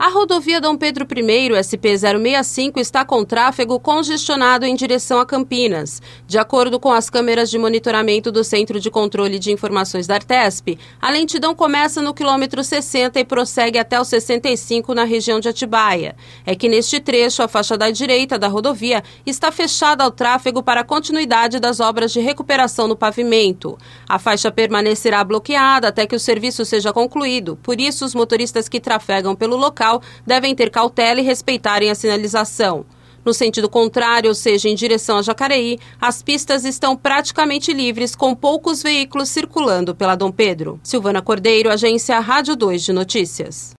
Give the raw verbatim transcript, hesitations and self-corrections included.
A rodovia Dom Pedro I, S P zero seis cinco, está com tráfego congestionado em direção a Campinas. De acordo com as câmeras de monitoramento do Centro de Controle de Informações da Artesp, a lentidão começa no quilômetro sessenta e prossegue até o sessenta e cinco na região de Atibaia. É que neste trecho, a faixa da direita da rodovia está fechada ao tráfego para a continuidade das obras de recuperação no pavimento. A faixa permanecerá bloqueada até que o serviço seja concluído. Por isso, os motoristas que trafegam pelo local devem ter cautela e respeitarem a sinalização. No sentido contrário, ou seja, em direção a Jacareí, as pistas estão praticamente livres, com poucos veículos circulando pela Dom Pedro. Silvana Cordeiro, Agência Rádio dois de Notícias.